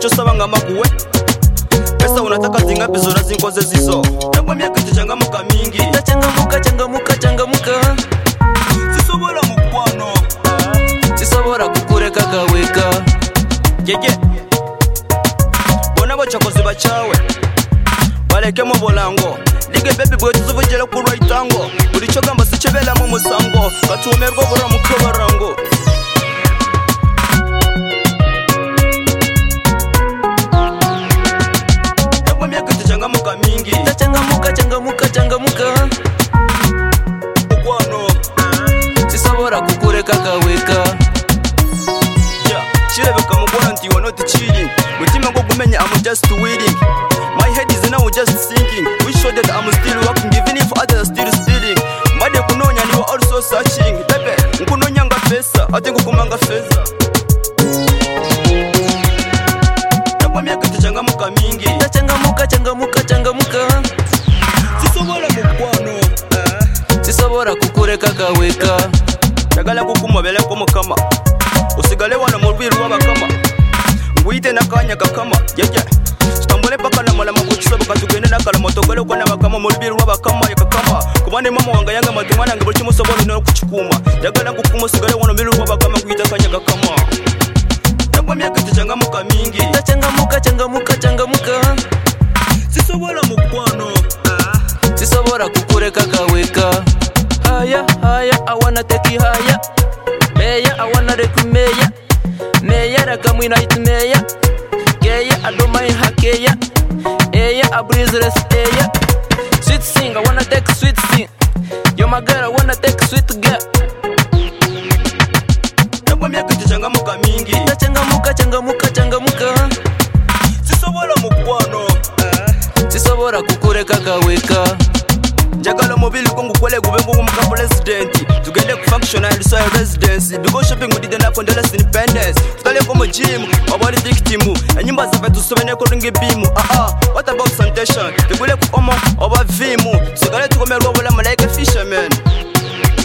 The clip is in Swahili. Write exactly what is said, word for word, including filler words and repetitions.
cho saba ngamba kuwe. Pesa unataka zingapi zora zinkoze zizo. Nakwambia kitu changamuka mingi. Changamuka changamuka changamuka. Sisobora mukwano. Sisobora kukureka kaweka. Yeye. Bona bachakoze bachawe. Baleke mu bolango. Lige baby boy tuzuvugera ku rwaitango. Buri cyo gamba sicebela mu musango. Batumerwa bora mu kabarango. Changamuka mingi. Changamuka changamuka changamuka. Mukwano. Sisobora kukureka kaweka. Yeah, chirebeka mugwana nti you are not cheating. Mutima ngo gumenya I'm just waiting. My head is now just thinking. We show that I'm still working even if others are still stealing. Made kunonya ni also searching. Bebe, nkunonya nga pesa, ate ngukumanga feza. Nakwambia kitu changamuka mingi. Changamuka changamuka changamuka. Sisobora mukwano. Sisobora kukureka kaweka. Njagala kukumobele ko mukama. Usigale wana mu rwiru w'abakama. Ngwite nakanya kakama. Yeje. Tambole paka na mala makuchisobo katugende nakala motogole ko nabakama mu rwiru w'abakama yakakama. Kubane mama wanga yanga matumana nge buli musobolo no kuchikuma. Njagala kukuma usigale wana mu rwiru w'abakama kuita kanya kakama. Nakwambia kitu changamuka mingi. Changamuka changamuka changamuka. Sisobora mukwano. Sisobora kukureka kaweka. Haya haya I wanna take you higher. Meya I wanna take you meya. Meya rakamwina it meya. Geya I don't mind hakeya. Eya I breeze rest eya. Sweet sing I wanna take sweet sing. You're my girl I wanna take sweet girl. Nakwambia kitu changamuka mingi. Changamuka changamuka changamuka. Sisobora mukwano. Sisobora kukureka kaweka. Njagala mobile ko ngukwele gube ngo muka president. Tugende ku functional soil residence. Dugo shopping with the na for less independence. Tutale ko mu gym, abari victim. Enyimba za vetu sobene ko ringi bimu. Ah ah, what about sanitation? Tugule ku omo oba vimu. Sigale tukomerwa wala malaika fisherman.